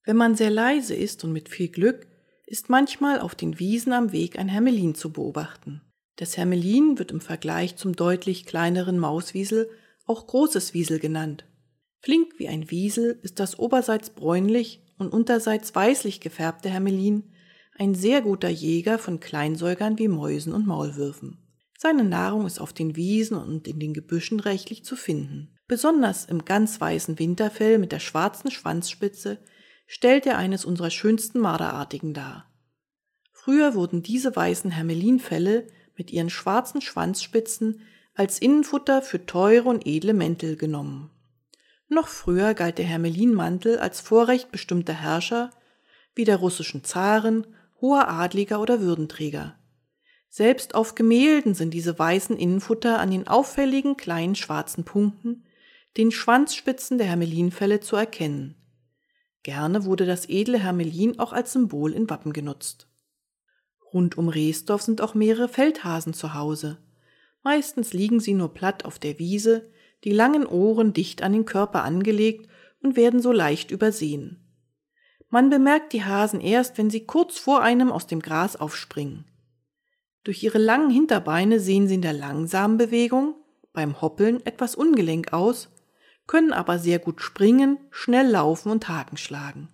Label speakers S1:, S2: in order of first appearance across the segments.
S1: Wenn man sehr leise ist und mit viel Glück, ist manchmal auf den Wiesen am Weg ein Hermelin zu beobachten. Das Hermelin wird im Vergleich zum deutlich kleineren Mauswiesel auch großes Wiesel genannt. Flink wie ein Wiesel ist das oberseits bräunlich und unterseits weißlich gefärbte Hermelin ein sehr guter Jäger von Kleinsäugern wie Mäusen und Maulwürfen. Seine Nahrung ist auf den Wiesen und in den Gebüschen reichlich zu finden. Besonders im ganz weißen Winterfell mit der schwarzen Schwanzspitze stellt er eines unserer schönsten Marderartigen dar. Früher wurden diese weißen Hermelinfelle mit ihren schwarzen Schwanzspitzen als Innenfutter für teure und edle Mäntel genommen. Noch früher galt der Hermelinmantel als Vorrecht bestimmter Herrscher wie der russischen Zaren, hoher Adliger oder Würdenträger. Selbst auf Gemälden sind diese weißen Innenfutter an den auffälligen kleinen schwarzen Punkten, den Schwanzspitzen der Hermelinfelle zu erkennen. Gerne wurde das edle Hermelin auch als Symbol in Wappen genutzt. Rund um Rehsdorf sind auch mehrere Feldhasen zu Hause. Meistens liegen sie nur platt auf der Wiese, die langen Ohren dicht an den Körper angelegt und werden so leicht übersehen. Man bemerkt die Hasen erst, wenn sie kurz vor einem aus dem Gras aufspringen. Durch ihre langen Hinterbeine sehen sie in der langsamen Bewegung, beim Hoppeln, etwas ungelenk aus, können aber sehr gut springen, schnell laufen und Haken schlagen.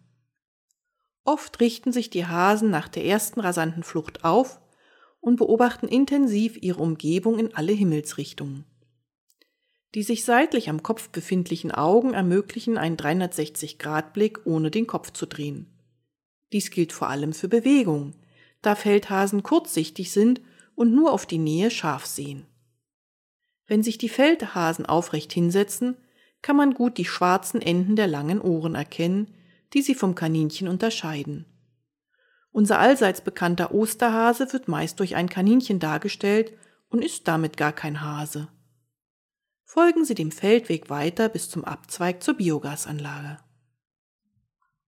S1: Oft richten sich die Hasen nach der ersten rasanten Flucht auf und beobachten intensiv ihre Umgebung in alle Himmelsrichtungen. Die sich seitlich am Kopf befindlichen Augen ermöglichen einen 360-Grad-Blick, ohne den Kopf zu drehen. Dies gilt vor allem für Bewegung, da Feldhasen kurzsichtig sind und nur auf die Nähe scharf sehen. Wenn sich die Feldhasen aufrecht hinsetzen, kann man gut die schwarzen Enden der langen Ohren erkennen, die sie vom Kaninchen unterscheiden. Unser allseits bekannter Osterhase wird meist durch ein Kaninchen dargestellt und ist damit gar kein Hase. Folgen Sie dem Feldweg weiter bis zum Abzweig zur Biogasanlage.